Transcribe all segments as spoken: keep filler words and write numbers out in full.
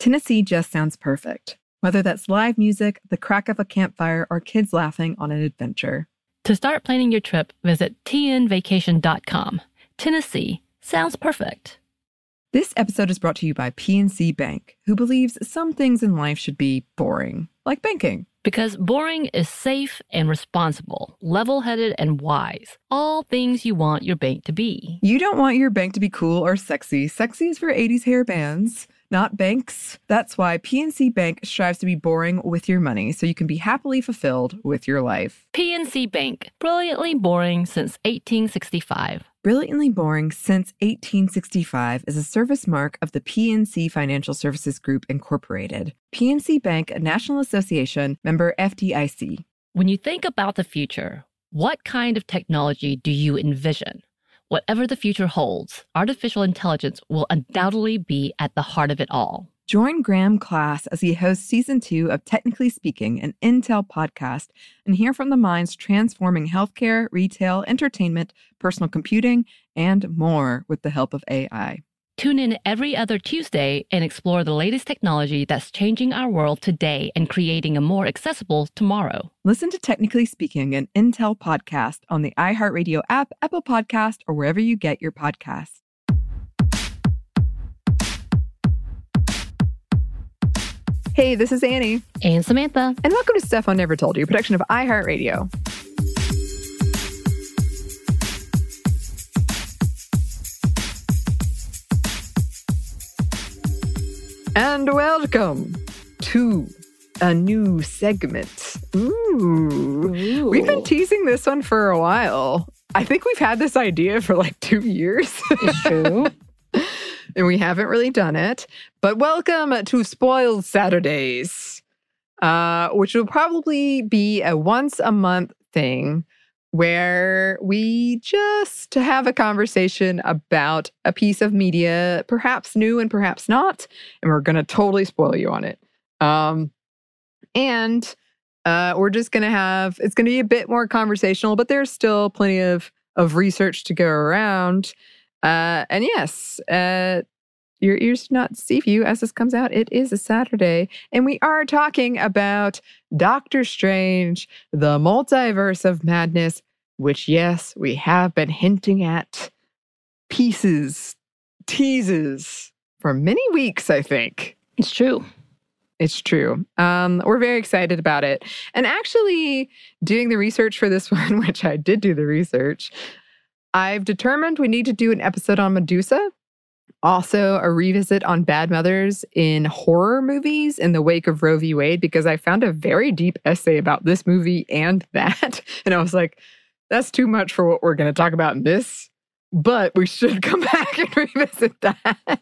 Tennessee just sounds perfect. Whether that's live music, the crack of a campfire, or kids laughing on an adventure. To start planning your trip, visit T N vacation dot com. Tennessee sounds perfect. This episode is brought to you by P N C Bank, who believes some things in life should be boring, like banking. Because boring is safe and responsible, level-headed and wise. All things you want your bank to be. You don't want your bank to be cool or sexy. Sexy is for eighties hair bands, not banks. That's why P N C Bank strives to be boring with your money so you can be happily fulfilled with your life. P N C Bank, brilliantly boring since eighteen sixty-five. Brilliantly Boring Since eighteen sixty-five is a service mark of the P N C Financial Services Group, Incorporated. P N C Bank, a National Association, member F D I C. When you think about the future, what kind of technology do you envision? Whatever the future holds, artificial intelligence will undoubtedly be at the heart of it all. Join Graham Class as he hosts season two of Technically Speaking, an Intel podcast, and hear from the minds transforming healthcare, retail, entertainment, personal computing, and more with the help of A I. Tune in every other Tuesday and explore the latest technology that's changing our world today and creating a more accessible tomorrow. Listen to Technically Speaking, an Intel podcast on the iHeartRadio app, Apple Podcast, or wherever you get your podcasts. Hey, this is Annie. And Samantha. And welcome to Stuff I Never Told You, a production of iHeartRadio. And welcome to a new segment. Ooh. Ooh. We've been teasing this one for a while. I think we've had this idea for like two years. It's true. And we haven't really done it. But welcome to Spoiled Saturdays, uh, which will probably be a once a month thing where we just have a conversation about a piece of media, perhaps new and perhaps not, and we're going to totally spoil you on it. Um, and uh, we're just going to have, it's going to be a bit more conversational, but there's still plenty of, of research to go around. Uh, and yes, uh, your ears do not deceive you as this comes out. It is a Saturday, and we are talking about Doctor Strange, the Multiverse of Madness, which, yes, we have been hinting at pieces, teases for many weeks, I think. It's true. It's true. Um, we're very excited about it. And actually, doing the research for this one, which I did do the research, I've determined we need to do an episode on Medusa. Also, a revisit on bad mothers in horror movies in the wake of Roe v. Wade, because I found a very deep essay about this movie and that. And I was like, that's too much for what we're going to talk about in this, but we should come back and revisit that.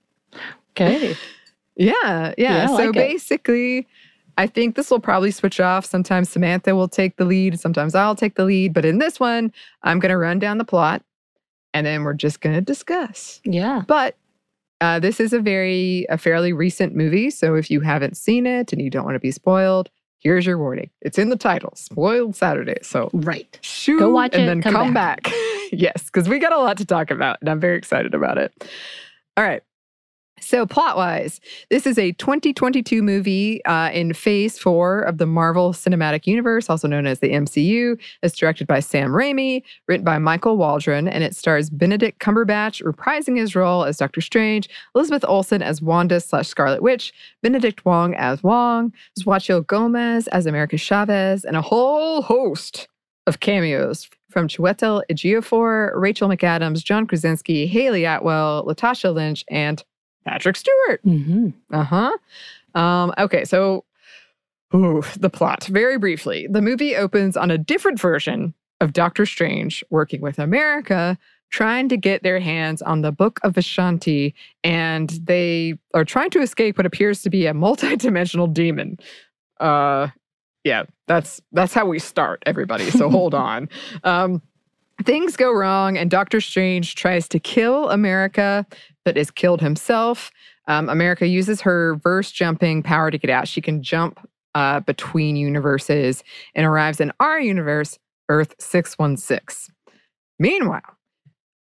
Okay. Yeah, yeah. yeah so like basically, it. I think this will probably switch off. Sometimes Samantha will take the lead, sometimes I'll take the lead. But in this one, I'm going to run down the plot, and then we're just going to discuss. Yeah. But uh, this is a very, a fairly recent movie. So if you haven't seen it and you don't want to be spoiled, here's your warning. It's in the title, Spoiled Saturday. So right. shoot Go watch and it, then come come back. back. Yes, because we got a lot to talk about, and I'm very excited about it. All right. So plot-wise, this is a twenty twenty-two movie uh, in Phase four of the Marvel Cinematic Universe, also known as the M C U. It's directed by Sam Raimi, written by Michael Waldron, and it stars Benedict Cumberbatch reprising his role as Doctor Strange, Elizabeth Olsen as Wanda slash Scarlet Witch, Benedict Wong as Wong, Xochitl Gomez as America Chavez, and a whole host of cameos from Chiwetel Ejiofor, Rachel McAdams, John Krasinski, Haley Atwell, Latasha Lynch, and Patrick Stewart. Mm-hmm. Uh-huh. Um, okay, so ooh, the plot. Very briefly, the movie opens on a different version of Doctor Strange working with America, trying to get their hands on the Book of Vishanti, and they are trying to escape what appears to be a multi-dimensional demon. Uh, yeah, that's that's how we start, everybody, so hold on. Um, things go wrong, and Doctor Strange tries to kill America, but is killed himself. Um, America uses her verse-jumping power to get out. She can jump uh, between universes and arrives in our universe, Earth six one six. Meanwhile,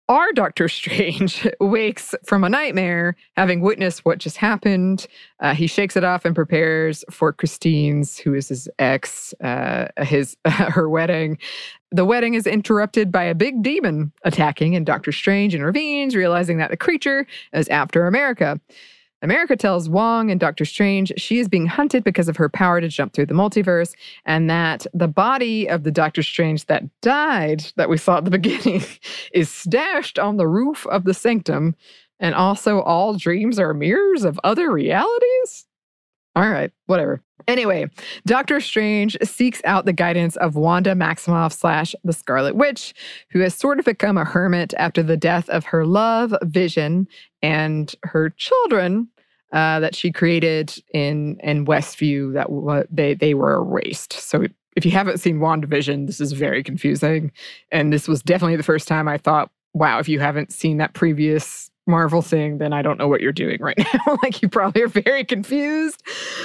Our Doctor Strange wakes from a nightmare, having witnessed what just happened. Uh, he shakes it off and prepares for Christine's, who is his ex, uh, his her wedding. The wedding is interrupted by a big demon attacking, and Doctor Strange intervenes, realizing that the creature is after America. America tells Wong and Doctor Strange she is being hunted because of her power to jump through the multiverse, and that the body of the Doctor Strange that died, that we saw at the beginning, is stashed on the roof of the sanctum, and also all dreams are mirrors of other realities? All right, whatever. Anyway, Doctor Strange seeks out the guidance of Wanda Maximoff slash the Scarlet Witch, who has sort of become a hermit after the death of her love, Vision, and her children uh, that she created in, in Westview, that w- they, they were erased. So if you haven't seen WandaVision, this is very confusing. And this was definitely the first time I thought, wow, if you haven't seen that previous Marvel thing, then I don't know what you're doing right now. Like, you probably are very confused.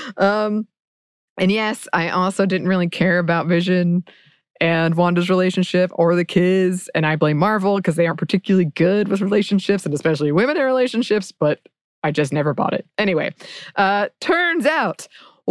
Um, and yes, I also didn't really care about Vision and Wanda's relationship or the kids. And I blame Marvel because they aren't particularly good with relationships, and especially women in relationships, but I just never bought it. Anyway, uh, turns out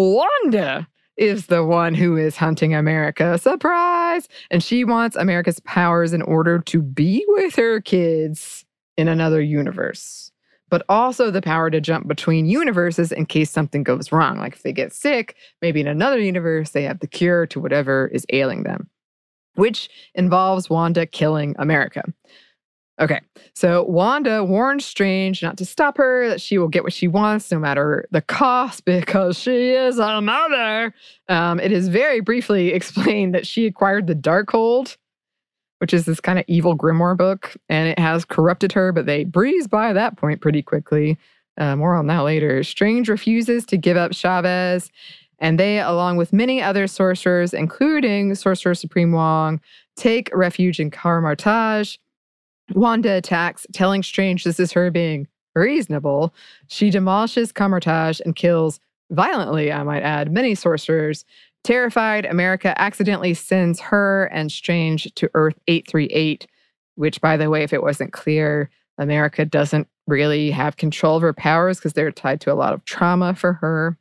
Wanda is the one who is hunting America. Surprise! And she wants America's powers in order to be with her kids in another universe, but also the power to jump between universes in case something goes wrong. Like if they get sick, maybe in another universe, they have the cure to whatever is ailing them, which involves Wanda killing America. Okay, so Wanda warns Strange not to stop her, that she will get what she wants no matter the cost because she is a mother. Um, it is very briefly explained that she acquired the Darkhold, which is this kind of evil grimoire book, and it has corrupted her, but they breeze by that point pretty quickly. Uh, more on that later. Strange refuses to give up Chavez, and they, along with many other sorcerers, including Sorcerer Supreme Wong, take refuge in Kamar-Taj. Wanda attacks, telling Strange this is her being reasonable. She demolishes Kamar-Taj and kills, violently, I might add, many sorcerers. Terrified, America accidentally sends her and Strange to Earth eight three eight, which, by the way, if it wasn't clear, America doesn't really have control of her powers because they're tied to a lot of trauma for her.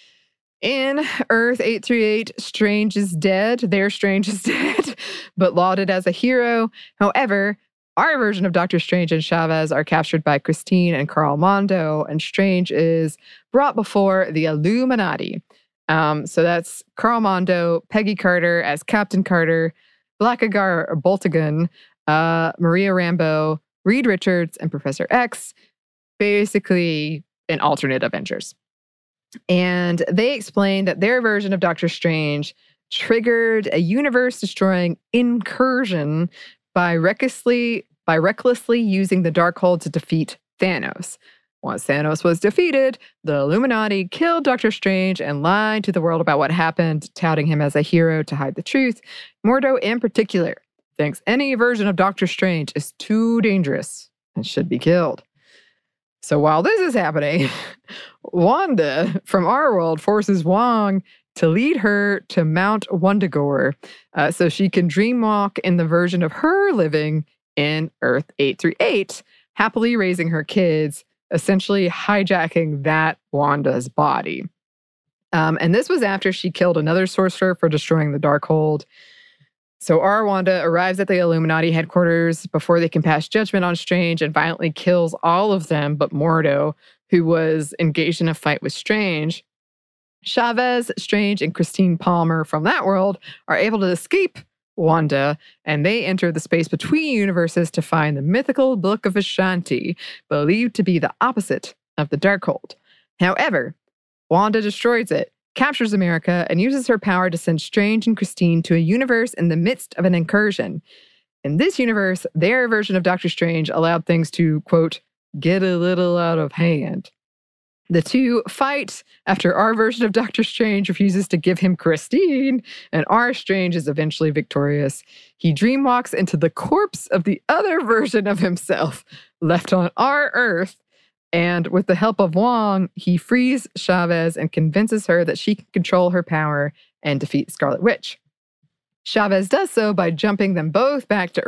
In Earth eight three eight, Strange is dead. Their Strange is dead, but lauded as a hero. However, our version of Doctor Strange and Chavez are captured by Christine and Carl Mondo, and Strange is brought before the Illuminati. Um, so that's Carl Mondo, Peggy Carter as Captain Carter, Blackagar Boltagun, uh, Maria Rambeau, Reed Richards, and Professor X, basically an alternate Avengers. And they explained that their version of Doctor Strange triggered a universe-destroying incursion by recklessly, by recklessly using the Darkhold to defeat Thanos. Once Thanos was defeated, the Illuminati killed Doctor Strange and lied to the world about what happened, touting him as a hero to hide the truth. Mordo, in particular, thinks any version of Doctor Strange is too dangerous and should be killed. So while this is happening, Wanda from our world forces Wong to lead her to Mount Wundagore uh, so she can dreamwalk in the version of her living in Earth eight three eight, happily raising her kids, essentially hijacking that Wanda's body. Um, and this was after she killed another sorcerer for destroying the Darkhold. So our Wanda arrives at the Illuminati headquarters before they can pass judgment on Strange and violently kills all of them but Mordo, who was engaged in a fight with Strange. Chavez, Strange, and Christine Palmer from that world are able to escape Wanda, and they enter the space between universes to find the mythical Book of Ashanti, believed to be the opposite of the Darkhold. However, Wanda destroys it, captures America, and uses her power to send Strange and Christine to a universe in the midst of an incursion. In this universe, their version of Doctor Strange allowed things to, quote, get a little out of hand. The two fight after our version of Doctor Strange refuses to give him Christine, and our Strange is eventually victorious. He dreamwalks into the corpse of the other version of himself left on our Earth, and with the help of Wong, he frees Chavez and convinces her that she can control her power and defeat Scarlet Witch. Chavez does so by jumping them both back to Earth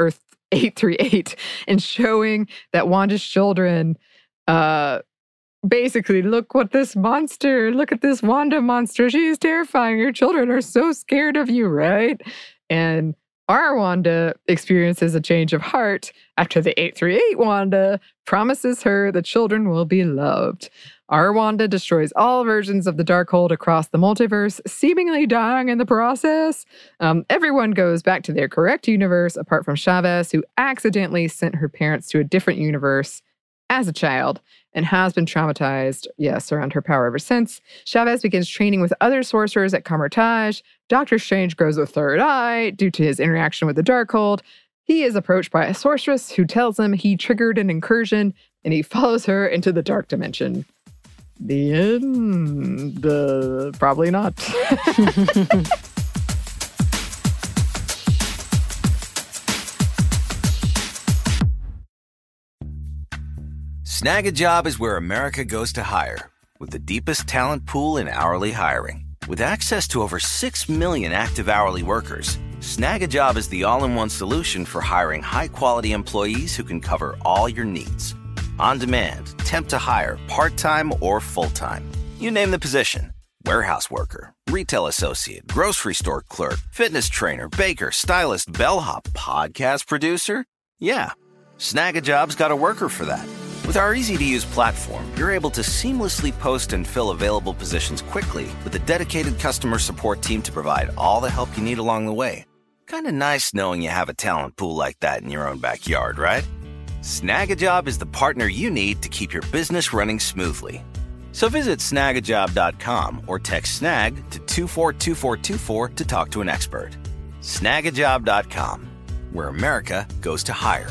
eight three eight and showing that Wanda's children, uh, basically, look what this monster, look at this Wanda monster. She is terrifying. Your children are so scared of you, right? And our Wanda experiences a change of heart after the eight three eight Wanda promises her the children will be loved. Our Wanda destroys all versions of the Darkhold across the multiverse, seemingly dying in the process. Um, everyone goes back to their correct universe, apart from Chavez, who accidentally sent her parents to a different universe as a child and has been traumatized, yes, around her power ever since. Chavez begins training with other sorcerers at Kamar-Taj. Doctor Strange grows a third eye due to his interaction with the Darkhold. He is approached by a sorceress who tells him he triggered an incursion, and he follows her into the dark dimension. The end? Uh, probably not. Snag a Job is where America goes to hire, with the deepest talent pool in hourly hiring. With access to over six million active hourly workers, Snag a Job is the all-in-one solution for hiring high-quality employees who can cover all your needs. On demand, temp to hire, part-time or full-time. You name the position. Warehouse worker, retail associate, grocery store clerk, fitness trainer, baker, stylist, bellhop, podcast producer. Yeah, Snag a Job's got a worker for that. With our easy-to-use platform, you're able to seamlessly post and fill available positions quickly with a dedicated customer support team to provide all the help you need along the way. Kind of nice knowing you have a talent pool like that in your own backyard, right? Snag a Job is the partner you need to keep your business running smoothly. So visit snag a job dot com or text SNAG to two four two four two four to talk to an expert. snag a job dot com, where America goes to hire.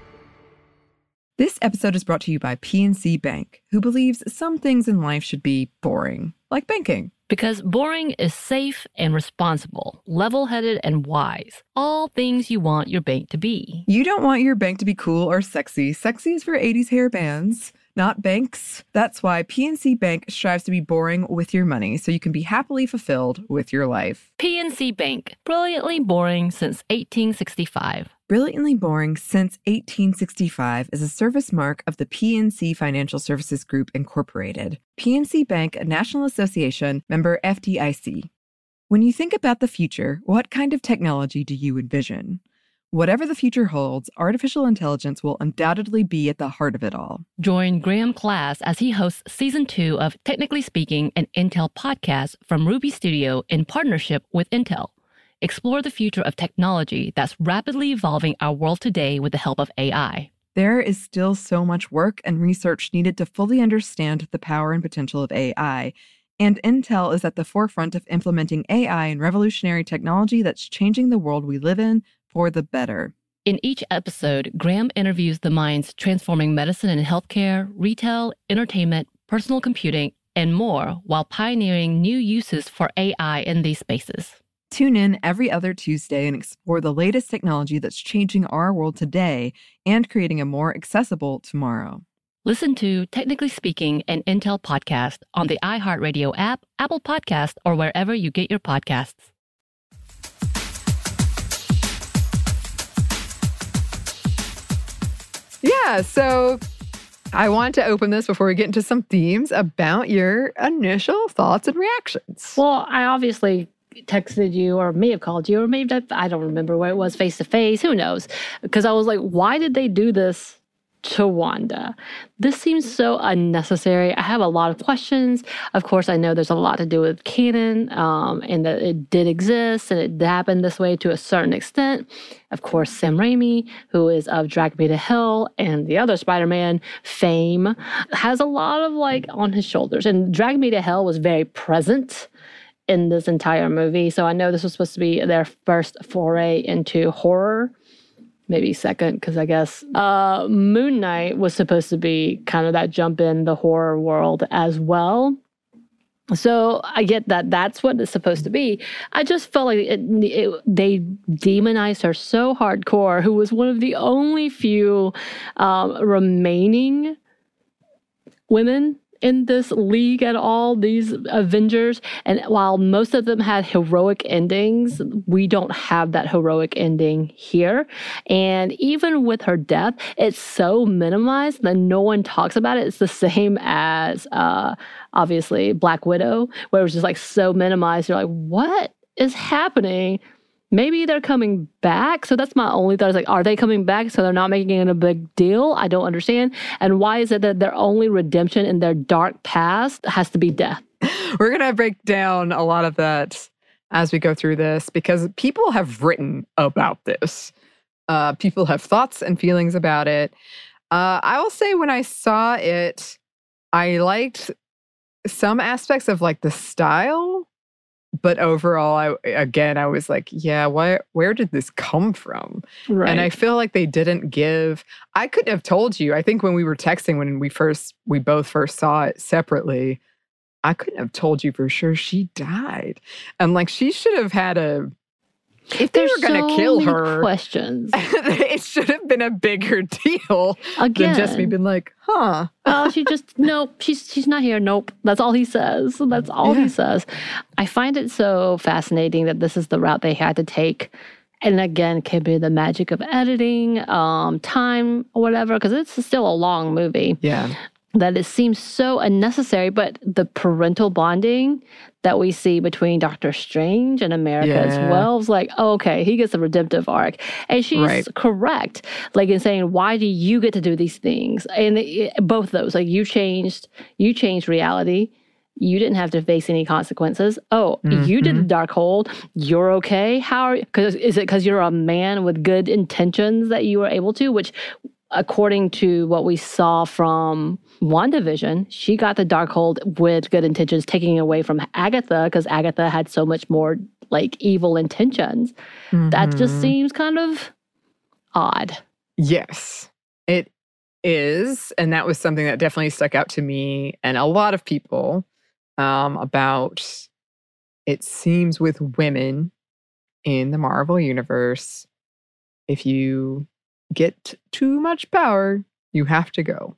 This episode is brought to you by P N C Bank, who believes some things in life should be boring, like banking. Because boring is safe and responsible, level-headed and wise. All things you want your bank to be. You don't want your bank to be cool or sexy. Sexy is for eighties hair bands, not banks. That's why P N C Bank strives to be boring with your money so you can be happily fulfilled with your life. P N C Bank, brilliantly boring since eighteen sixty-five. Brilliantly Boring Since eighteen sixty-five is a service mark of the P N C Financial Services Group, Incorporated. P N C Bank, a National Association, member F D I C. When you think about the future, what kind of technology do you envision? Whatever the future holds, artificial intelligence will undoubtedly be at the heart of it all. Join Graham Class as he hosts season two of Technically Speaking, an Intel podcast from Ruby Studio in partnership with Intel. Explore the future of technology that's rapidly evolving our world today with the help of A I. There is still so much work and research needed to fully understand the power and potential of A I, and Intel is at the forefront of implementing A I and revolutionary technology that's changing the world we live in for the better. In each episode, Graham interviews the minds transforming medicine and healthcare, retail, entertainment, personal computing, and more while pioneering new uses for A I in these spaces. Tune in every other Tuesday and explore the latest technology that's changing our world today and creating a more accessible tomorrow. Listen to Technically Speaking, an Intel podcast on the iHeartRadio app, Apple Podcast, or wherever you get your podcasts. Yeah, so I want to open this before we get into some themes about your initial thoughts and reactions. Well, I obviously texted you or may have called you or maybe I don't remember where it was, face to face, who knows? Because I was like, why did they do this to Wanda? This seems so unnecessary. I have a lot of questions. Of course, I know there's a lot to do with canon um, and that it did exist and it happened this way to a certain extent. Of course, Sam Raimi, who is of Drag Me to Hell and the other Spider-Man fame, has a lot of like on his shoulders. And Drag Me to Hell was very present in this entire movie. So I know this was supposed to be their first foray into horror. Maybe second, because I guess uh, Moon Knight was supposed to be kind of that jump in the horror world as well. So I get that that's what it's supposed to be. I just felt like it, it, they demonized her so hardcore, who was one of the only few um, remaining women in this league at all, these Avengers. And while most of them had heroic endings, we don't have that heroic ending here. And even with her death, it's so minimized that no one talks about it. It's the same as, uh, obviously, Black Widow, where it was just like so minimized. You're like, what is happening? Maybe they're coming back. So that's my only thought. Is like, are they coming back? So they're not making it a big deal? I don't understand. And why is it that their only redemption in their dark past has to be death? We're going to break down a lot of that as we go through this because people have written about this. Uh, people have thoughts and feelings about it. Uh, I will say when I saw it, I liked some aspects of like the style. But overall, I again, I was like, yeah, why, where did this come from? Right. And I feel like they didn't give, I couldn't have told you. I think when we were texting, when we first, we both first saw it separately, I couldn't have told you for sure she died. And like, she should have had a, if they There's were going to so kill many her, questions. it should have been a bigger deal Again. than just me being like, huh. Oh, she just, nope, she's she's not here. Nope. That's all he says. That's all Yeah. he says. I find it so fascinating that this is the route they had to take. And again, could be the magic of editing, um, time, or whatever, because it's still a long movie. Yeah. That it seems so unnecessary, but the parental bonding that we see between Doctor Strange and America as Yeah. well is like, oh, okay, he gets a redemptive arc. And she's Right. correct, like in saying, why do you get to do these things? And it, both those, like you changed, you changed reality. You didn't have to face any consequences. Oh, you did the dark hold. You're okay. How are? Because is it because you're a man with good intentions that you were able to? Which, according to what we saw from WandaVision, she got the dark hold with good intentions, taking away from Agatha because Agatha had so much more like evil intentions. That just Mhm. seems kind of odd. Yes, it is. And that was something that definitely stuck out to me and a lot of people um, about it seems with women in the Marvel Universe, if you get too much power, you have to go.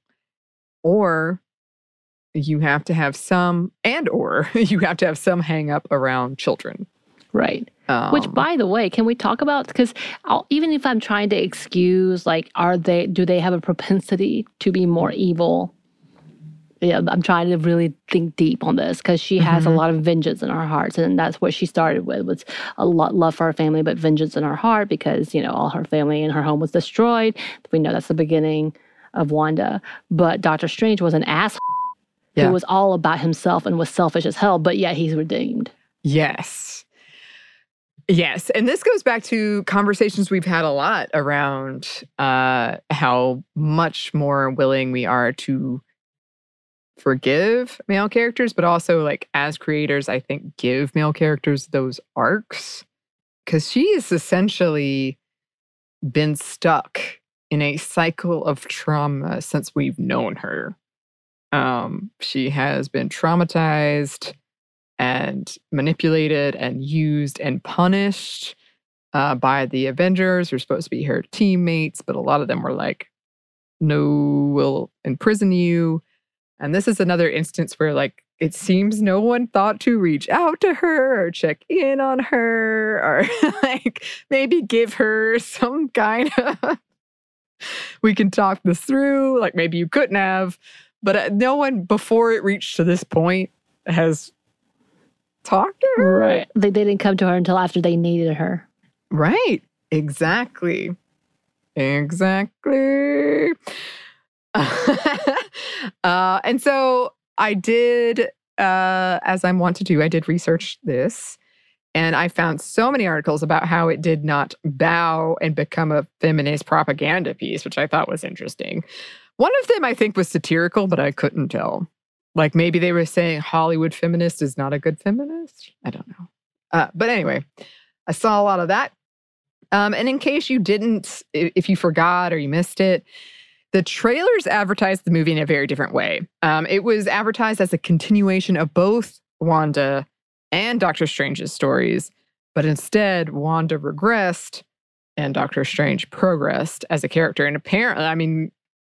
Or you have to have some, and or you have to have some hang up around children. Right. Um, Which, by the way, can we talk about, because even if I'm trying to excuse, like, are they, do they have a propensity to be more evil? Yeah, I'm trying to really think deep on this because she has a Mhm. lot of vengeance in her heart. And that's what she started with, was a lot love for her family, but vengeance in her heart because, you know, all her family and her home was destroyed. We know that's the beginning of Wanda. But Doctor Strange was an asshole Yeah. who was all about himself and was selfish as hell, but yet he's redeemed. Yes. Yes. And this goes back to conversations we've had a lot around uh, how much more willing we are to forgive male characters, but also, like, as creators, I think give male characters those arcs. Because she has essentially been stuck in a cycle of trauma since we've known her. Um, she has been traumatized and manipulated and used and punished uh, by the Avengers, who are supposed to be her teammates, but a lot of them were like, no, we'll imprison you. And this is another instance where, like, it seems no one thought to reach out to her or check in on her or like maybe give her some kind of, we can talk this through. Like, maybe you couldn't have, but uh, no one before it reached to this point has talked to her. Right. They, they didn't come to her until after they needed her. Right. Exactly. Exactly. uh, and so I did, uh, as I'm wont to do, I did research this. And I found so many articles about how it did not bow and become a feminist propaganda piece, which I thought was interesting. One of them I think was satirical, but I couldn't tell. Like, maybe they were saying Hollywood feminist is not a good feminist. I don't know. Uh, but anyway, I saw a lot of that. Um, and in case you didn't, if you forgot or you missed it, the trailers advertised the movie in a very different way. Um, it was advertised as a continuation of both Wanda and Doctor Strange's stories, but instead Wanda regressed and Doctor Strange progressed as a character. And apparently, I mean,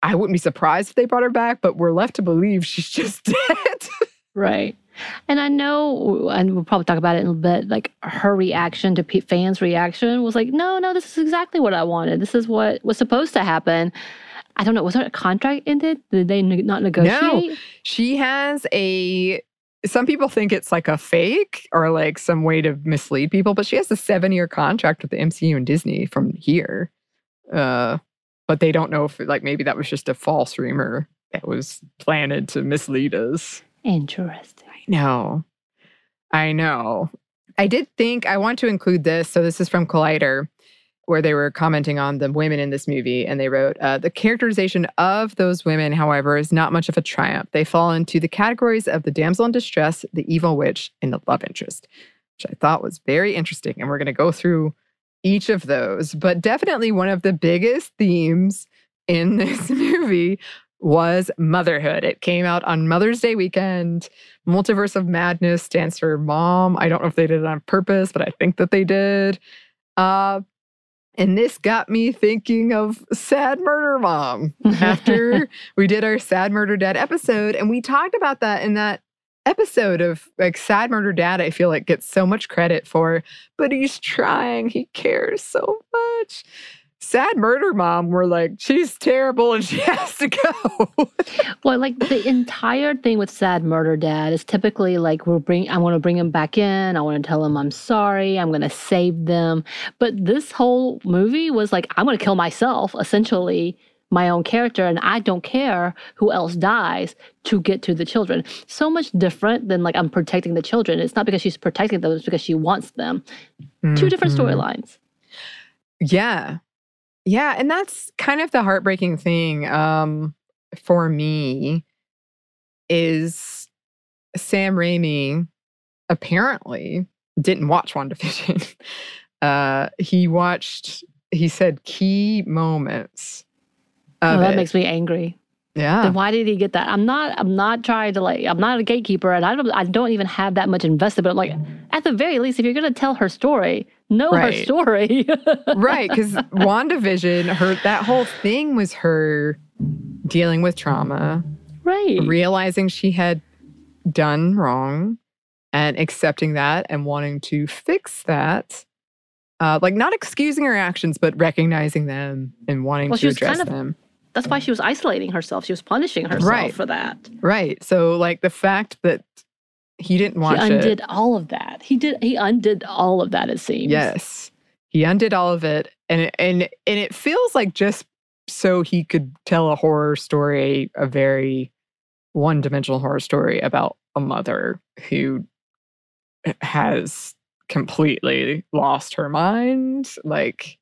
I wouldn't be surprised if they brought her back, but we're left to believe she's just dead. Right. And I know, and we'll probably talk about it in a little bit, like her reaction to p- fans' reaction was like, no, no, this is exactly what I wanted. This is what was supposed to happen. I don't know. Was there a contract ended? Did they ne- not negotiate? No, she has a, some people think it's like a fake or like some way to mislead people, but she has a seven-year contract with the M C U and Disney from here. Uh, but they don't know if like maybe that was just a false rumor that was planted to mislead us. Interesting. I know. I know. I did think I want to include this. So this is from Collider, where they were commenting on the women in this movie. And they wrote, uh, the characterization of those women, however, is not much of a triumph. They fall into the categories of the damsel in distress, the evil witch, and the love interest, which I thought was very interesting. And we're going to go through each of those. But definitely one of the biggest themes in this movie was motherhood. It came out on Mother's Day weekend. Multiverse of Madness stands for mom. I don't know if they did it on purpose, but I think that they did. Uh, and this got me thinking of Sad Murder Mom after we did our Sad Murder Dad episode. And we talked about that in that episode of like Sad Murder Dad, I feel like gets so much credit for, but he's trying. He cares so much. Sad Murder Mom, we're like, she's terrible and she has to go. Well, like the entire thing with Sad Murder Dad is typically like, we'll bring, I want to bring him back in. I want to tell him I'm sorry. I'm going to save them. But this whole movie was like, I'm going to kill myself, essentially, my own character, and I don't care who else dies to get to the children. So much different than like, I'm protecting the children. It's not because she's protecting them, it's because she wants them. Mm-hmm. Two different storylines. Yeah. Yeah, and that's kind of the heartbreaking thing um, for me is Sam Raimi apparently didn't watch WandaVision. uh, he watched, he said, key moments of Oh, that it. makes me angry. Yeah. Then why did he get that? I'm not. I'm not trying to like. I'm not a gatekeeper, and I don't. I don't even have that much invested. But I'm like, at the very least, if you're gonna tell her story, know Right. her story. Right, because WandaVision, her that whole thing was her dealing with trauma, Right. realizing she had done wrong, and accepting that and wanting to fix that. Uh, like not excusing her actions, but recognizing them and wanting Well, to she was address kind of- them. That's why she was isolating herself. She was punishing herself Right. for that. Right. So like the fact that he didn't watch he undid it. all of that. He did. He undid all of that. It seems. Yes. He undid all of it. And it, and and it feels like just so he could tell a horror story, a very one-dimensional horror story about a mother who has completely lost her mind. Like,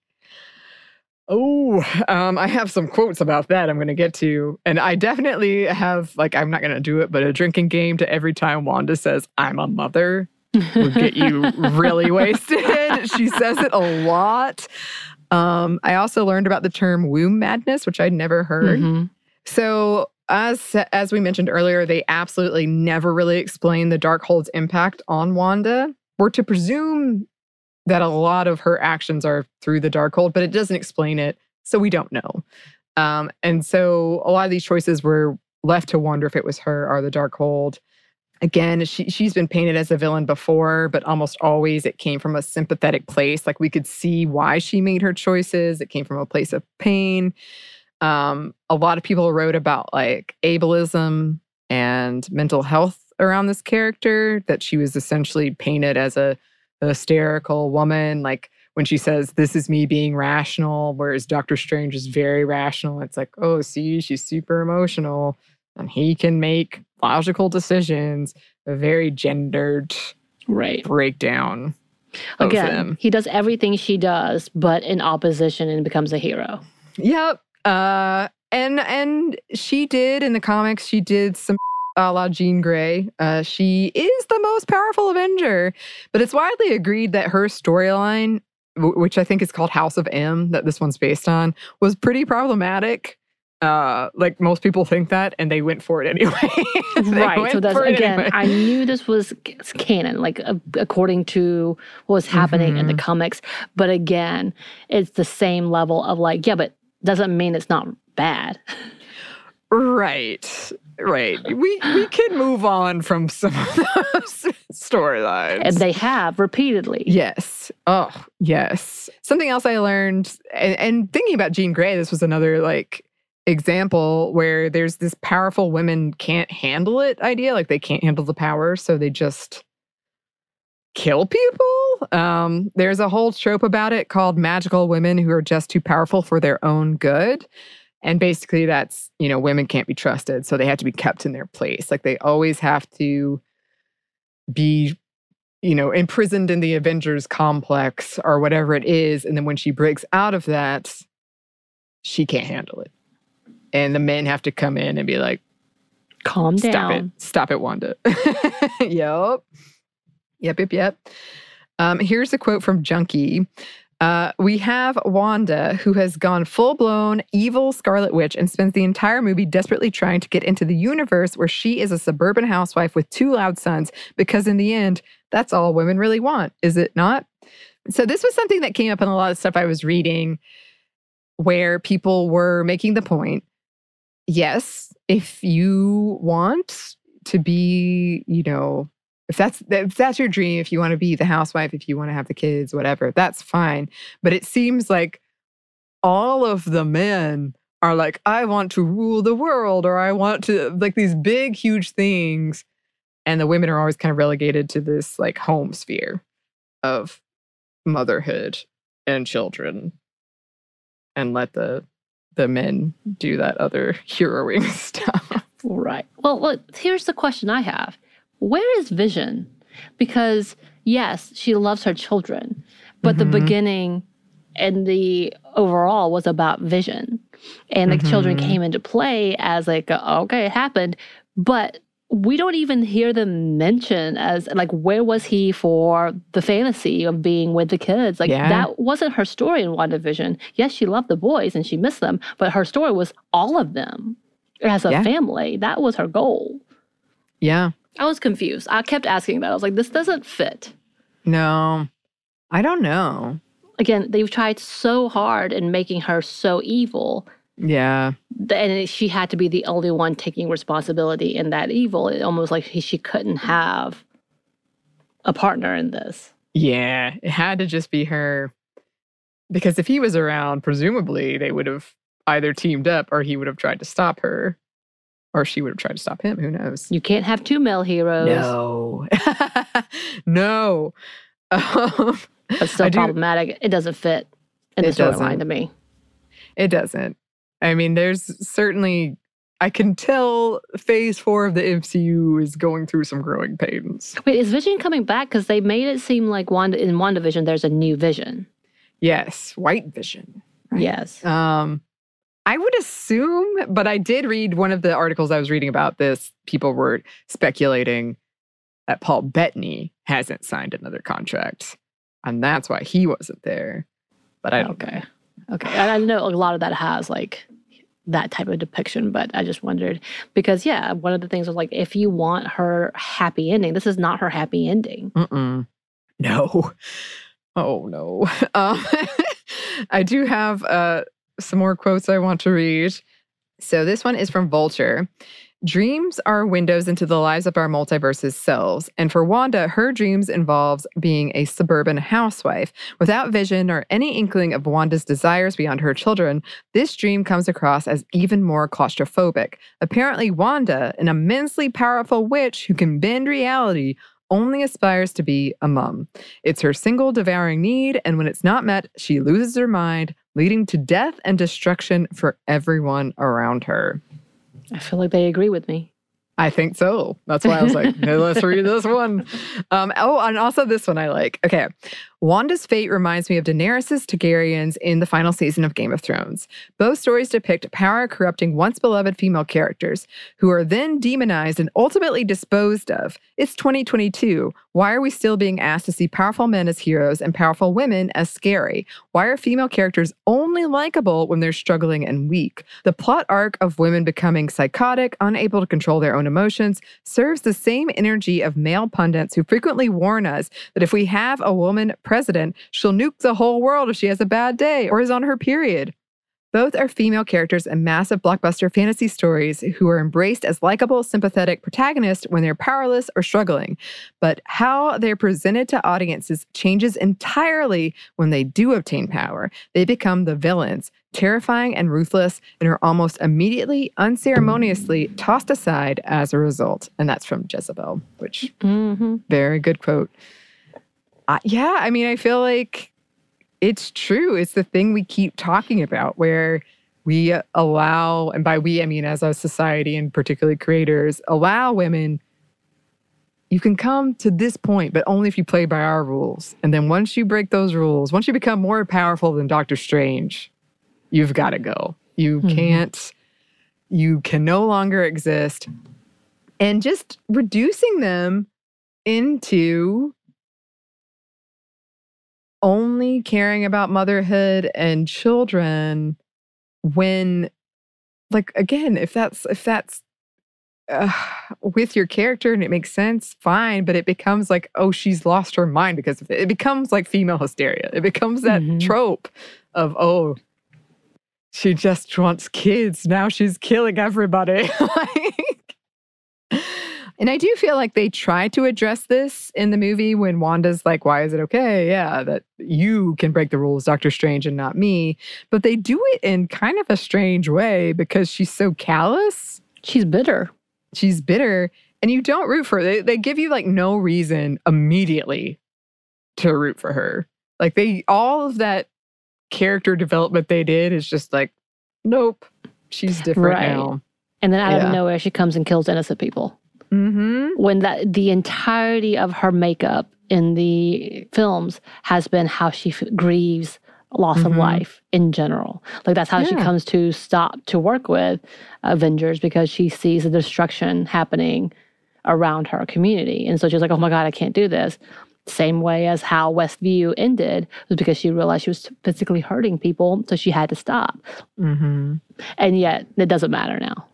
oh, um, I have some quotes about that I'm going to get to. And I definitely have, like, I'm not going to do it, but a drinking game to every time Wanda says, I'm a mother, would get you really wasted. She says it a lot. Um, I also learned about the term womb madness, which I'd never heard. Mm-hmm. So as as we mentioned earlier, they absolutely never really explain the Darkhold's impact on Wanda. We're to presume that a lot of her actions are through the Darkhold, but it doesn't explain it, so we don't know. Um, and so a lot of these choices were left to wonder if it was her or the Darkhold. Again, she, she's been painted as a villain before, but almost always it came from a sympathetic place. Like we could see why she made her choices. It came from a place of pain. Um, a lot of people wrote about like ableism and mental health around this character, that she was essentially painted as a, a hysterical woman. Like when she says, this is me being rational, whereas Doctor Strange is very rational. It's like, oh, see, she's super emotional and he can make logical decisions. A very gendered Right. breakdown of Again, them. he does everything she does, but in opposition, and becomes a hero. Yep. Uh, and and she did in the comics, she did some a la Jean Grey. Uh, she is the most powerful Avenger, but it's widely agreed that her storyline, w- which I think is called House of M, that this one's based on, was pretty problematic. Uh, like most people think that, and they went for it anyway. They Right. went So that's for it again, anyway. I knew this was c- canon, like uh, according to what was happening in the Mhm. comics. But again, it's the same level of like, yeah, but doesn't mean it's not bad. Right. Right. We we can move on from some of those storylines. And they have repeatedly. Yes. Oh, yes. Something else I learned, and, and thinking about Jean Grey, this was another like example where there's this powerful women can't handle it idea. Like they can't handle the power, so they just kill people. Um, there's a whole trope about it called magical women who are just too powerful for their own good. And basically that's, you know, women can't be trusted, so they have to be kept in their place. Like they always have to be, you know, imprisoned in the Avengers complex or whatever it is. And then when she breaks out of that, she can't handle it. And the men have to come in and be like, calm down. Stop it. Stop it, Wanda. Yep. Yep, yep, yep. Um, here's a quote from Junkie. Uh, we have Wanda, who has gone full-blown evil Scarlet Witch and spends the entire movie desperately trying to get into the universe where she is a suburban housewife with two loud sons, because in the end, that's all women really want, is it not? So this was something that came up in a lot of stuff I was reading where people were making the point, yes, if you want to be, you know, If that's if that's your dream, if you want to be the housewife, if you want to have the kids, whatever, that's fine. But it seems like all of the men are like, I want to rule the world, or I want to, like these big, huge things. And the women are always kind of relegated to this like home sphere of motherhood and children, and let the the men do that other heroing stuff. Right. Well, look, here's the question I have. Where is Vision? Because, yes, she loves her children, but mm-hmm. the beginning and the overall was about Vision. And the mm-hmm. children came into play as like, okay, it happened. But we don't even hear them mention as, like, where was he for the fantasy of being with the kids? Like, yeah. that wasn't her story in WandaVision. Yes, she loved the boys and she missed them, but her story was all of them as a yeah. family. That was her goal. Yeah. I was confused. I kept asking that. I was like, this doesn't fit. No, I don't know. Again, they've tried so hard in making her so evil. Yeah. And she had to be the only one taking responsibility in that evil. It almost like she couldn't have a partner in this. Yeah, it had to just be her. Because if he was around, presumably they would have either teamed up or he would have tried to stop her. Or she would have tried to stop him. Who knows? You can't have two male heroes. No. no. Um, That's so problematic. It doesn't fit in the storyline to me. It doesn't. I mean, there's certainly, I can tell phase four of the M C U is going through some growing pains. Wait, is Vision coming back? Because they made it seem like Wanda, in WandaVision, there's a new Vision. Yes. White Vision. Right? Yes. Um. I would assume, but I did read one of the articles I was reading about this. People were speculating that Paul Bettany hasn't signed another contract, and that's why he wasn't there. But I don't okay. know. Okay. I know a lot of that has like that type of depiction, but I just wondered because, yeah, one of the things was like, if you want her happy ending, this is not her happy ending. Mm-mm. No. Oh, no. Um, I do have... Uh, some more quotes I want to read. So this one is from Vulture. Dreams are windows into the lives of our multiverse's selves. And for Wanda, her dreams involves being a suburban housewife. Without vision or any inkling of Wanda's desires beyond her children, this dream comes across as even more claustrophobic. Apparently, Wanda, an immensely powerful witch who can bend reality, only aspires to be a mom. It's her single devouring need, and when it's not met, she loses her mind, leading to death and destruction for everyone around her. I feel like they agree with me. I think so. That's why I was like, hey, let's read this one. Um, oh, and also this one I like. Okay. Wanda's fate reminds me of Daenerys' Targaryens in the final season of Game of Thrones. Both stories depict power-corrupting once-beloved female characters who are then demonized and ultimately disposed of. It's twenty twenty-two. Why are we still being asked to see powerful men as heroes and powerful women as scary? Why are female characters only likable when they're struggling and weak? The plot arc of women becoming psychotic, unable to control their own emotions, serves the same energy of male pundits who frequently warn us that if we have a woman president, she'll nuke the whole world if she has a bad day or is on her period. Both are female characters in massive blockbuster fantasy stories who are embraced as likable, sympathetic protagonists when they're powerless or struggling. But how they're presented to audiences changes entirely when they do obtain power. They become the villains, terrifying and ruthless, and are almost immediately, unceremoniously tossed aside as a result. And that's from Jezebel, which, Mm-hmm. very good quote. Uh, yeah, I mean, I feel like it's true. It's the thing we keep talking about where we allow, and by we, I mean as a society and particularly creators, allow women, you can come to this point, but only if you play by our rules. And then once you break those rules, once you become more powerful than Doctor Strange, you've got to go. You mm-hmm. can't, you can no longer exist. And just reducing them into only caring about motherhood and children when, like, again, if that's, if that's uh, with your character and it makes sense, fine, but it becomes like, oh, she's lost her mind because of it. It becomes like female hysteria. It becomes that mm-hmm. trope of, oh, she just wants kids. Now she's killing everybody. Like, and I do feel like they try to address this in the movie when Wanda's like, why is it okay? Yeah, that you can break the rules, Doctor Strange, and not me. But they do it in kind of a strange way because she's so callous. She's bitter. She's bitter. And you don't root for her. They, they give you like no reason immediately to root for her. Like they, all of that character development they did is just like, nope, she's different right. now. And then out yeah. of nowhere, she comes and kills innocent people. Mm-hmm. When that the entirety of her makeup in the films has been how she f- grieves loss mm-hmm. of life in general. Like that's how yeah. she comes to stop to work with Avengers because she sees the destruction happening around her community. And so she's like, oh my God, I can't do this. Same way as how Westview ended was because she realized she was physically hurting people, so she had to stop. Mm-hmm. And yet it doesn't matter now.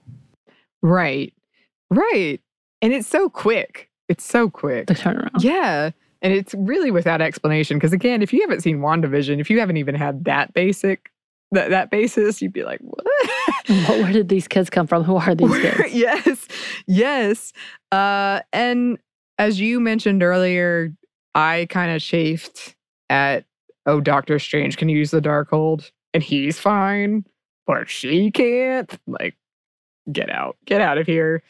Right. Right. And it's so quick. It's so quick. The turnaround. Yeah. And it's really without explanation. Because again, if you haven't seen WandaVision, if you haven't even had that basic, that, that basis, you'd be like, what? Well, where did these kids come from? Who are these Where, kids? Yes. Yes. Uh, and as you mentioned earlier, I kind of chafed at, oh, Doctor Strange can use the Darkhold and he's fine, but she can't. Like, get out. Get out of here.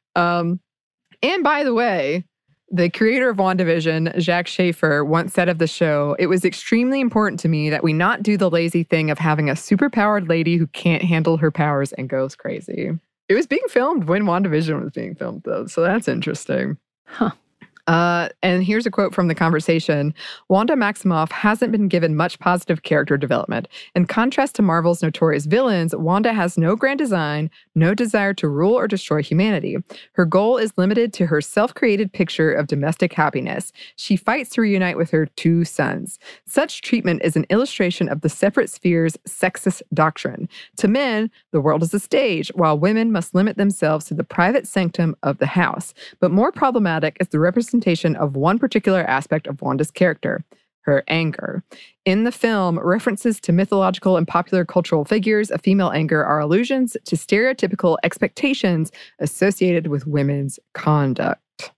Um, And by the way, the creator of WandaVision, Jacques Schaefer, once said of the show, it was extremely important to me that we not do the lazy thing of having a superpowered lady who can't handle her powers and goes crazy. It was being filmed when WandaVision was being filmed, though, so that's interesting. Huh. Uh, and here's a quote from the conversation. Wanda Maximoff hasn't been given much positive character development. In contrast to Marvel's notorious villains, Wanda has no grand design, no desire to rule or destroy humanity. Her goal is limited to her self-created picture of domestic happiness. She fights to reunite with her two sons. Such treatment is an illustration of the separate spheres sexist doctrine. To men, the world is a stage, while women must limit themselves to the private sanctum of the house. But more problematic is the representation of one particular aspect of Wanda's character, her anger. In the film, references to mythological and popular cultural figures of female anger are allusions to stereotypical expectations associated with women's conduct.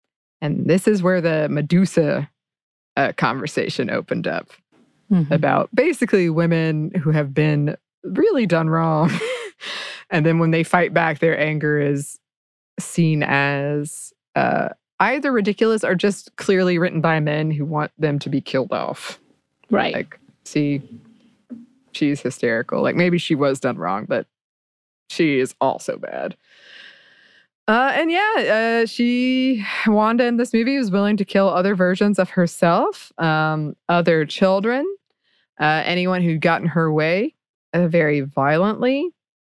And this is where the Medusa uh, conversation opened up mm-hmm. about basically women who have been really done wrong. And then when they fight back, their anger is seen as uh, either ridiculous or just clearly written by men who want them to be killed off. Right. Like, see, she's hysterical. Like, maybe she was done wrong, but she is also bad. Uh, and yeah, uh, she, Wanda in this movie was willing to kill other versions of herself, um, other children, uh, anyone who got in her way uh, very violently,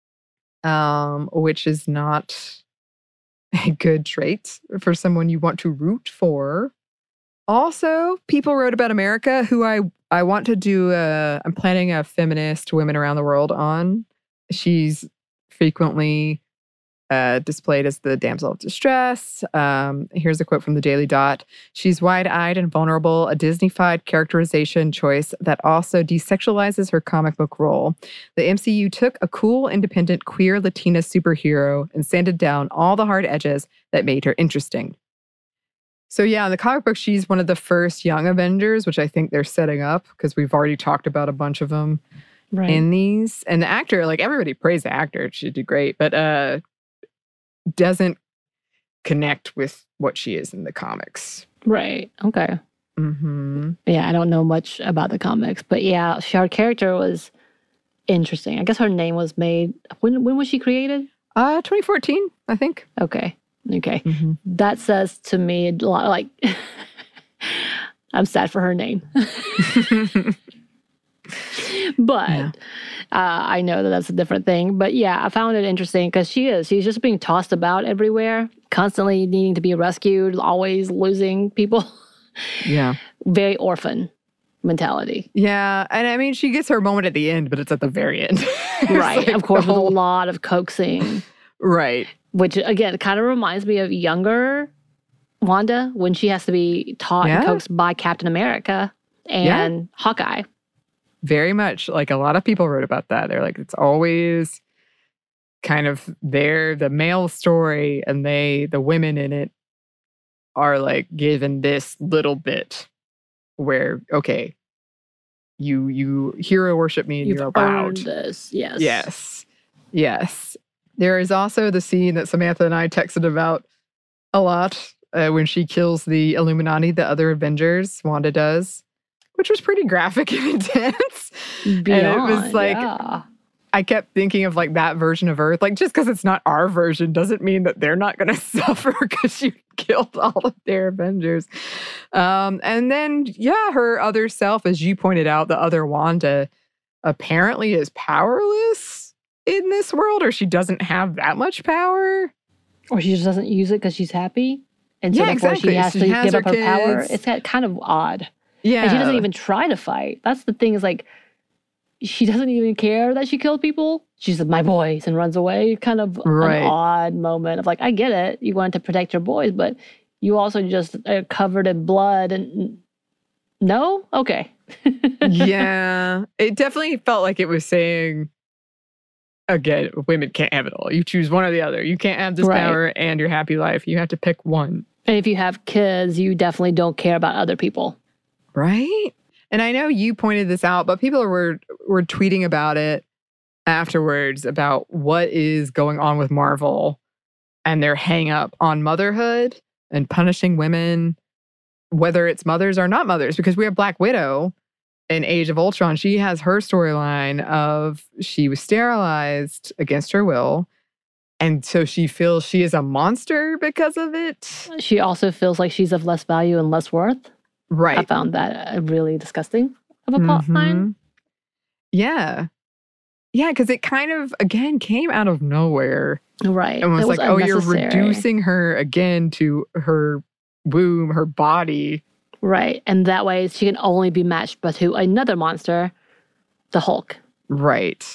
um, which is not a good trait for someone you want to root for. Also, people wrote about America who I, I want to do, a, I'm planning a feminist Women Around the World on. She's frequently uh, displayed as the damsel of distress. Um, here's a quote from the Daily Dot. She's wide-eyed and vulnerable, a Disney-fied characterization choice that also desexualizes her comic book role. The M C U took a cool, independent, queer Latina superhero and sanded down all the hard edges that made her interesting. So yeah, in the comic book, she's one of the first young Avengers, which I think they're setting up because we've already talked about a bunch of them right. in these. And the actor, like everybody praised the actor. She did great, but uh, doesn't connect with what she is in the comics. Right. Okay. Mm-hmm. Yeah, I don't know much about the comics, but yeah, her character was interesting. I guess her name was made, when when was she created? Uh, twenty fourteen, I think. Okay. Okay. Mm-hmm. That says to me, a lot, like, I'm sad for her name. But yeah. uh, I know that that's a different thing. But yeah, I found it interesting because she is. She's just being tossed about everywhere, constantly needing to be rescued, always losing people. Yeah. Very orphan mentality. Yeah. And I mean, she gets her moment at the end, but it's at the very end. Right. Like of course, whole... with a lot of coaxing. Right. Which, again, kind of reminds me of younger Wanda when she has to be taught yeah. and coaxed by Captain America and yeah. Hawkeye. Very much. Like a lot of people wrote about that. They're like, it's always kind of there, the male story, and they, the women in it, are like given this little bit where, okay, you you hero worship me and You've you're allowed. earned this. Yes. Yes. Yes. There is also the scene that Samantha and I texted about a lot uh, when she kills the Illuminati, the other Avengers, Wanda does, which was pretty graphic and intense. Beyond, and it was like, yeah. I kept thinking of like that version of Earth. Like just because it's not our version doesn't mean that they're not going to suffer because you killed all of their Avengers. Um, and then, yeah, her other self, as you pointed out, the other Wanda apparently is powerless in this world, or she doesn't have that much power. Or she just doesn't use it because she's happy. And so yeah, therefore exactly. she has she to has give her up her kids. power. It's kind of odd. Yeah. And she doesn't even try to fight. That's the thing is like, she doesn't even care that she killed people. She's like, my boys, and runs away. Kind of right. an odd moment of like, I get it. You wanted to protect your boys, but you also just are covered in blood and no? Okay. Yeah. It definitely felt like it was saying, again, women can't have it all. You choose one or the other. You can't have this right. power and your happy life. You have to pick one. And if you have kids, you definitely don't care about other people. Right? And I know you pointed this out, but people were were tweeting about it afterwards about what is going on with Marvel and their hang up on motherhood and punishing women, whether it's mothers or not mothers, because we have Black Widow in Age of Ultron. She has her storyline of she was sterilized against her will. And so she feels she is a monster because of it. She also feels like she's of less value and less worth. Right. I found that uh, really disgusting of a plot mm-hmm. line. Yeah. Yeah, because it kind of, again, came out of nowhere. Right. And was, was like, oh, you're reducing her again to her womb, her body. Right. And that way she can only be matched but to another monster, the Hulk. Right.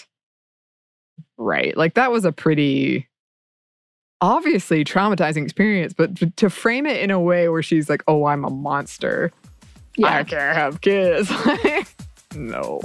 Right. Like that was a pretty obviously traumatizing experience, but to, to frame it in a way where she's like, oh, I'm a monster. Yeah. I can't have kids. No.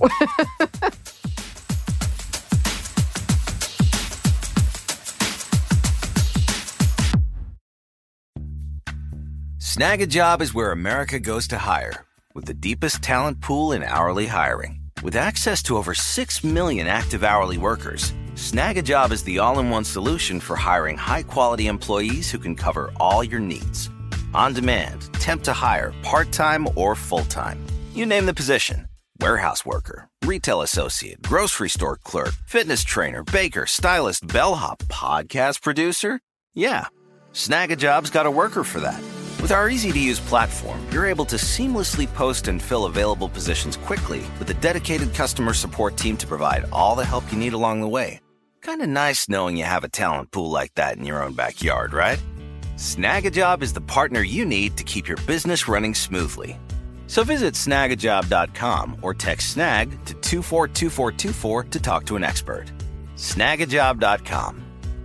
Snag a Job is where America goes to hire, with the deepest talent pool in hourly hiring. With access to over six million active hourly workers, Snag a Job is the all-in-one solution for hiring high-quality employees who can cover all your needs. On demand, temp to hire, part-time or full-time. You name the position. Warehouse worker, retail associate, grocery store clerk, fitness trainer, baker, stylist, bellhop, podcast producer. Yeah, Snag a Job's got a worker for that. With our easy-to-use platform, you're able to seamlessly post and fill available positions quickly with a dedicated customer support team to provide all the help you need along the way. Kind of nice knowing you have a talent pool like that in your own backyard, right? Snag a Job is the partner you need to keep your business running smoothly. So visit snag a job dot com or text snag to two four two four two four to talk to an expert. snag a job dot com.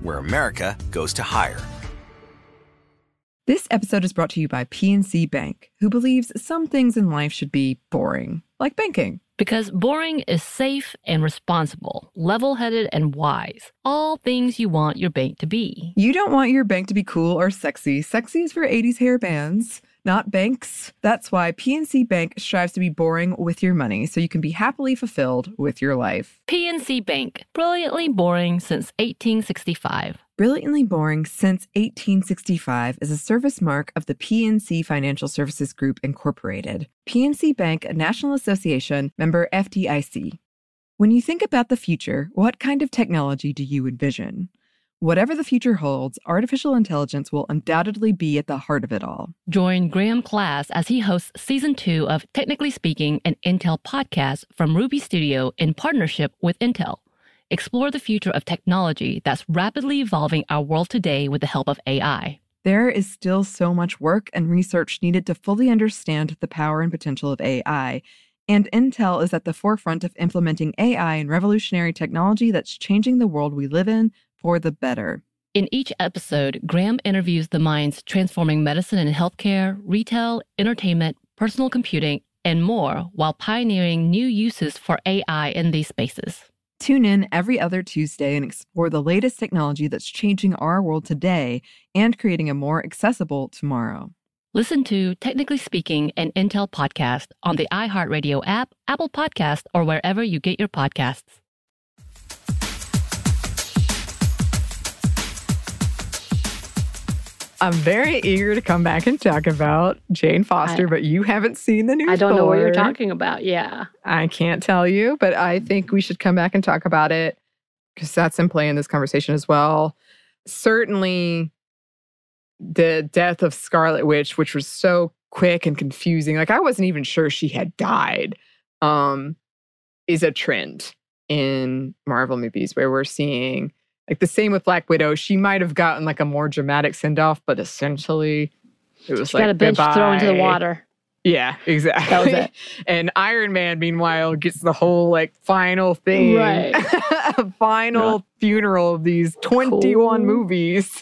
where America goes to hire. This episode is brought to you by P N C Bank, who believes some things in life should be boring, like banking. Because boring is safe and responsible, level-headed and wise. All things you want your bank to be. You don't want your bank to be cool or sexy. Sexy is for eighties hair bands, not banks. That's why P N C Bank strives to be boring with your money so you can be happily fulfilled with your life. P N C Bank, brilliantly boring since eighteen sixty-five. Brilliantly Boring Since eighteen sixty-five is a service mark of the P N C Financial Services Group, Incorporated. P N C Bank, a National Association, member F D I C. When you think about the future, what kind of technology do you envision? Whatever the future holds, artificial intelligence will undoubtedly be at the heart of it all. Join Graham Class as he hosts Season two of Technically Speaking, an Intel podcast from Ruby Studio in partnership with Intel. Explore the future of technology that's rapidly evolving our world today with the help of A I. There is still so much work and research needed to fully understand the power and potential of A I, and Intel is at the forefront of implementing A I and revolutionary technology that's changing the world we live in for the better. In each episode, Graham interviews the minds transforming medicine and healthcare, retail, entertainment, personal computing, and more while pioneering new uses for A I in these spaces. Tune in every other Tuesday and explore the latest technology that's changing our world today and creating a more accessible tomorrow. Listen to Technically Speaking, an Intel podcast on the iHeartRadio app, Apple Podcast, or wherever you get your podcasts. I'm very eager to come back and talk about Jane Foster, I, but you haven't seen the new I don't Thor. know what you're talking about. Yeah. I can't tell you, but I think we should come back and talk about it because that's in play in this conversation as well. Certainly the death of Scarlet Witch, which was so quick and confusing. Like, I wasn't even sure she had died, um, is a trend in Marvel movies where we're seeing... Like the same with Black Widow. She might have gotten like a more dramatic send-off, but essentially it was she like got a bench goodbye. thrown into the water. Yeah, exactly. That was it. And Iron Man, meanwhile, gets the whole like final thing. Right. final yeah. funeral of these twenty-one cool. movies.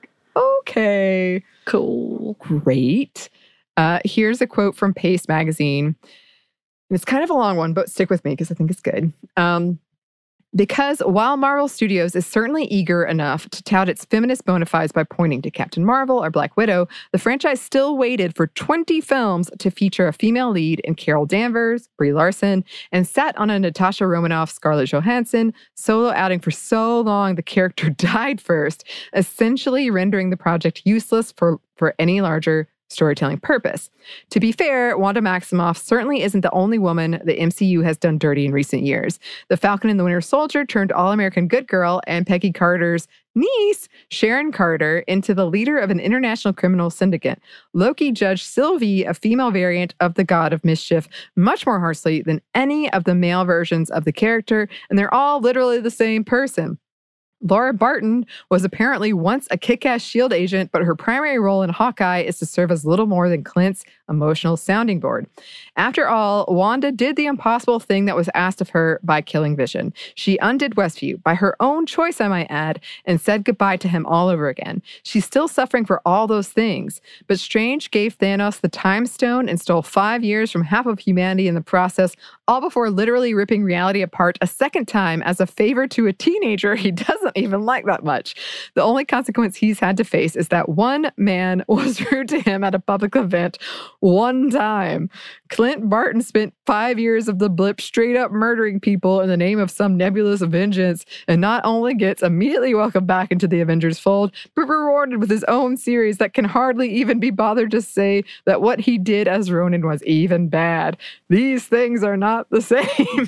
Okay. Cool. Great. Uh, here's a quote from Pace Magazine. It's kind of a long one, but stick with me because I think it's good. Um, Because while Marvel Studios is certainly eager enough to tout its feminist bona fides by pointing to Captain Marvel or Black Widow, the franchise still waited for twenty films to feature a female lead in Carol Danvers, Brie Larson, and sat on a Natasha Romanoff, Scarlett Johansson solo outing for so long the character died first, essentially rendering the project useless for, for any larger storytelling purpose. To be fair, Wanda Maximoff certainly isn't the only woman the M C U has done dirty in recent years. The Falcon and the Winter Soldier turned All-American Good Girl and Peggy Carter's niece, Sharon Carter, into the leader of an international criminal syndicate. Loki judged Sylvie, a female variant of the God of Mischief, much more harshly than any of the male versions of the character, and they're all literally the same person. Laura Barton was apparently once a kick-ass SHIELD agent, but her primary role in Hawkeye is to serve as little more than Clint's emotional sounding board. After all, Wanda did the impossible thing that was asked of her by killing Vision. She undid Westview, by her own choice, I might add, and said goodbye to him all over again. She's still suffering for all those things, but Strange gave Thanos the Time Stone and stole five years from half of humanity in the process, all before literally ripping reality apart a second time as a favor to a teenager he doesn't even like that much. The only consequence he's had to face is that one man was rude to him at a public event one time. Clint Barton spent five years of the blip straight up murdering people in the name of some nebulous vengeance, and not only gets immediately welcomed back into the Avengers fold, but rewarded with his own series that can hardly even be bothered to say that what he did as Ronin was even bad. These things are not the same.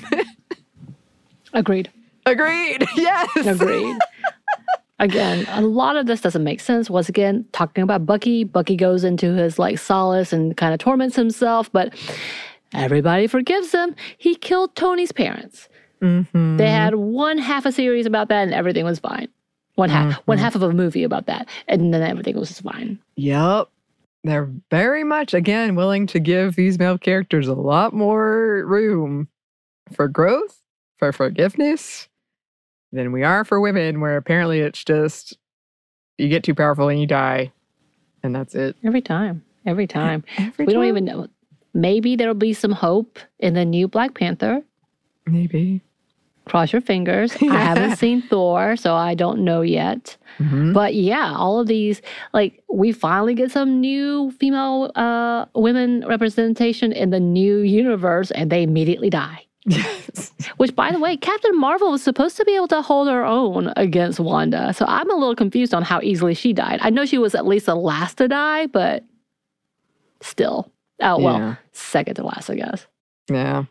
Agreed. Agreed. Yes. Agreed. Again, a lot of this doesn't make sense. Once again, talking about Bucky, Bucky goes into his like solace and kind of torments himself, but everybody forgives him. He killed Tony's parents. Mm-hmm. They had one half a series about that and everything was fine. One half, mm-hmm. one half of a movie about that, and then everything was fine. Yep. They're very much, again, willing to give these male characters a lot more room for growth, for forgiveness. than we are for women, where apparently it's just you get too powerful and you die, and that's it. Every time. Every time. Every we time. don't even know. Maybe there'll be some hope in the new Black Panther. Maybe. Cross your fingers. I haven't seen Thor, so I don't know yet. Mm-hmm. But yeah, all of these, like, we finally get some new female uh, women representation in the new universe, and they immediately die. Yes. Which, by the way, Captain Marvel was supposed to be able to hold her own against Wanda. So I'm a little confused on how easily she died. I know she was at least the last to die, but still. Oh, well, Yeah. second to last, I guess. Yeah.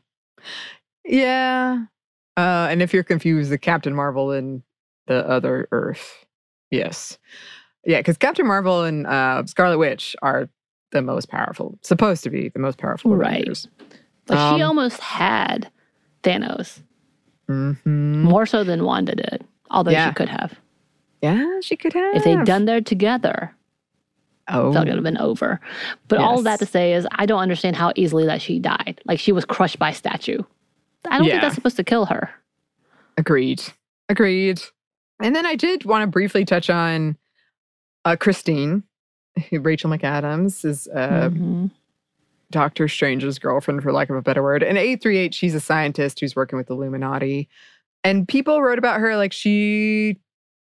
Yeah. Uh, and if you're confused, the Captain Marvel and the other Earth. Yes. Yeah, because Captain Marvel and uh, Scarlet Witch are the most powerful, supposed to be the most powerful Right. Avengers. But Um, she almost had Thanos, Mm-hmm. more so than Wanda did, although Yeah. she could have. Yeah, she could have. If they'd done that together, Oh. I felt it would have been over. But all of that Yes. to say is, I don't understand how easily that she died. Like, she was crushed by a statue. I don't Yeah. think that's supposed to kill her. Agreed. Agreed. And then I did want to briefly touch on uh, Christine. Rachel McAdams is uh, Mhm. Doctor Strange's girlfriend, for lack of a better word. And eight three eight, she's a scientist who's working with the Illuminati. And people wrote about her like she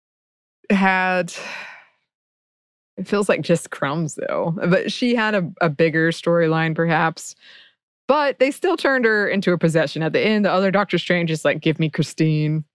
had, it feels like just crumbs though, but she had a, a bigger storyline perhaps. But they still turned her into a possession. At the end, the other Doctor Strange is like, give me Christine.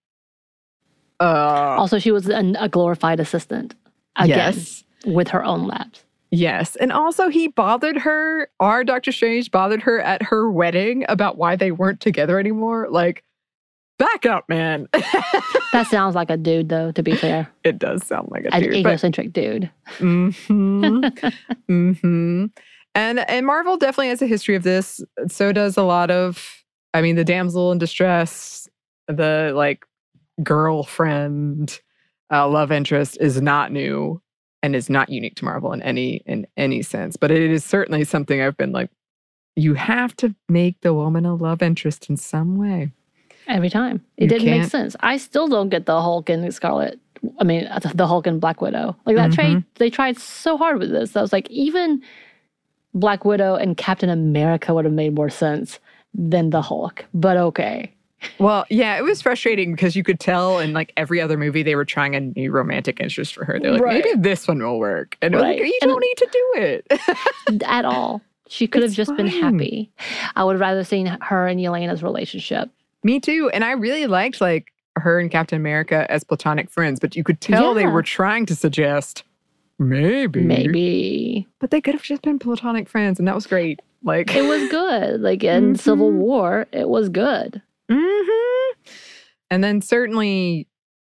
Uh, Also, she was an, a glorified assistant. Again, yes. with her own labs. Yes. And also he bothered her, our Doctor Strange bothered her at her wedding about why they weren't together anymore. Like, back up, man. That sounds like a dude, though, to be fair. It does sound like a An dude. but- egocentric dude. Mm-hmm. mm-hmm. And and Marvel definitely has a history of this. So does a lot of, I mean, the damsel in distress, the like girlfriend, uh, love interest is not new and is not unique to Marvel in any in any sense. But it is certainly something I've been like, you have to make the woman a love interest in some way. Every time. It You didn't make can't- sense. I still don't get the Hulk and Scarlet. I mean, uh, the Hulk and Black Widow. Like that Mhm. trade, they tried so hard with this. I was like, even Black Widow and Captain America would have made more sense than the Hulk. But okay. Well, yeah, it was frustrating because you could tell in like every other movie they were trying a new romantic interest for her. They're like, Right. maybe this one will work. And it was Right. like, you And- don't need to do it. At all. She could have It's just been fine. happy. I would have rather seen her and Yelena's relationship. Me too. And I really liked like her and Captain America as platonic friends, but you could tell they Yeah. were trying to suggest maybe. Maybe. But they could have just been platonic friends, and that was great. Like It was good. Like in Mhm. Civil War, it was good. hmm And then certainly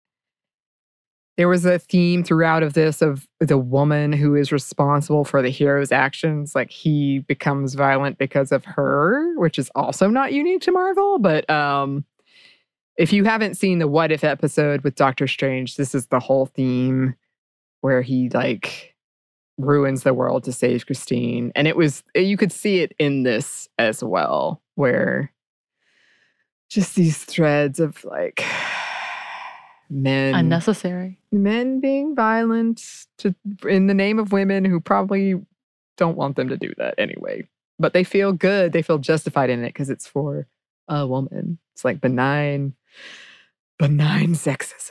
there was a theme throughout of this of the woman who is responsible for the hero's actions. Like he becomes violent because of her, which is also not unique to Marvel. But um, if you haven't seen the What If episode with Doctor Strange, this is the whole theme where he like ruins the world to save Christine. And it was, you could see it in this as well, where just these threads of like men Unnecessary. men being violent to in the name of women who probably don't want them to do that anyway. But they feel good, they feel justified in it because it's for a woman. It's like benign, benign sexism.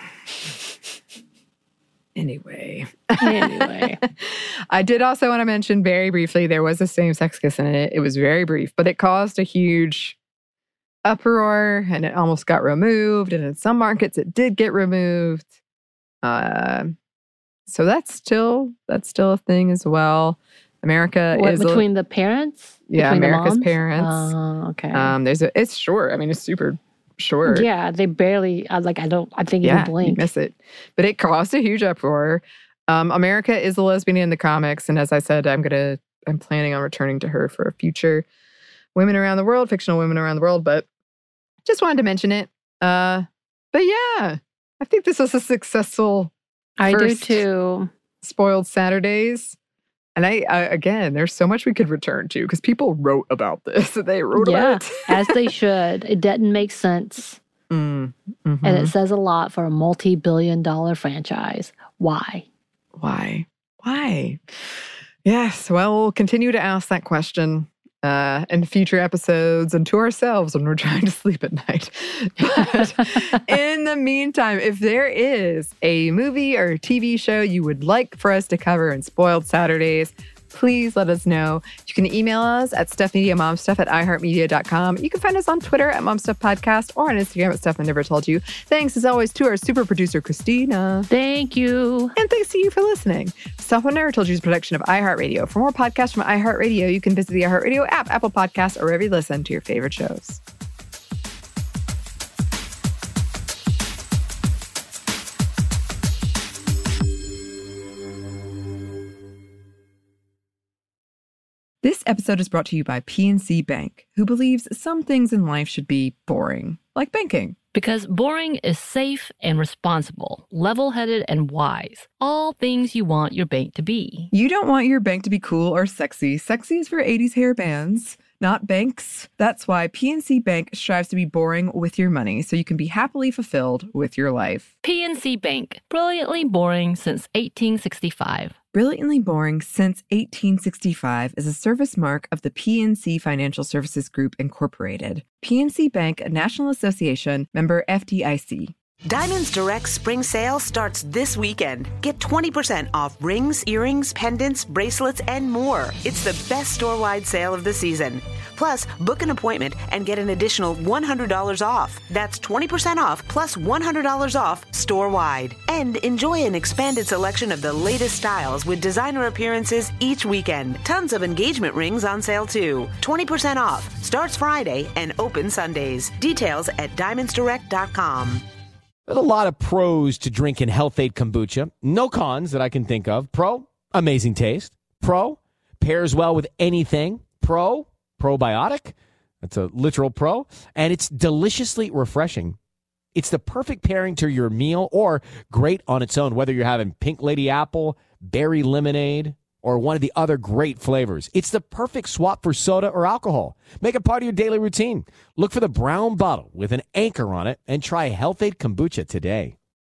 Anyway. Anyway. I did also want to mention very briefly, there was a same-sex kiss in it. It was very brief, but it caused a huge uproar and it almost got removed. And in some markets, it did get removed. Uh, so that's still that's still a thing as well. America What, is a- between the parents? Yeah, Between the America's moms? parents. Oh, okay. um, there's a it's short. I mean, it's super short. Yeah, they barely. I like. I don't. I think Yeah, even you blink. miss it. But it caused a huge uproar. Um, America is a lesbian in the comics, and as I said, I'm gonna I'm planning on returning to her for a future Women Around the World, fictional Women Around the World. But just wanted to mention it. Uh, but yeah, I think this was a successful I do first too. Spoiled Saturdays. And I, I again, there's so much we could return to because people wrote about this. They wrote Yeah. about it. As they should. It didn't make sense. Mm, mm-hmm. And it says a lot for a multi-billion dollar franchise. Why? Why? Why? Yes, well, we'll continue to ask that question uh, in future episodes and to ourselves when we're trying to sleep at night. But in the meantime, if there is a movie or T V show you would like for us to cover in Spoiled Saturdays, please let us know. You can email us at stuffmediamomstuff at iheartmedia dot com. You can find us on Twitter at momstuffpodcast or on Instagram at Stuff I Never Told You. Thanks, as always, to our super producer, Christina. Thank you. And thanks to you for listening. Stuff I Never Told You is a production of iHeartRadio. For more podcasts from iHeartRadio, you can visit the iHeartRadio app, Apple Podcasts, or wherever you listen to your favorite shows. This episode is brought to you by P N C Bank, who believes some things in life should be boring, like banking. Because boring is safe and responsible, level-headed and wise. All things you want your bank to be. You don't want your bank to be cool or sexy. Sexy is for eighties hair bands, not banks. That's why P N C Bank strives to be boring with your money so you can be happily fulfilled with your life. P N C Bank, brilliantly boring since eighteen sixty-five. Brilliantly Boring Since eighteen sixty-five is a service mark of the P N C Financial Services Group, Incorporated. P N C Bank, a National Association, member F D I C. Diamonds Direct Spring Sale starts this weekend. Get twenty percent off rings, earrings, pendants, bracelets, and more. It's the best store-wide sale of the season. Plus, book an appointment and get an additional one hundred dollars off. That's twenty percent off plus one hundred dollars off store-wide. And enjoy an expanded selection of the latest styles with designer appearances each weekend. Tons of engagement rings on sale too. twenty percent off. Starts Friday and open Sundays. Details at diamonds direct dot com. There's a lot of pros to drinking Health-Ade kombucha. No cons that I can think of. Pro, amazing taste. Pro, pairs well with anything. Pro, probiotic. That's a literal pro. And it's deliciously refreshing. It's the perfect pairing to your meal or great on its own, whether you're having pink lady apple, berry lemonade, or one of the other great flavors. It's the perfect swap for soda or alcohol. Make it part of your daily routine. Look for the brown bottle with an anchor on it and try Health-Ade kombucha today.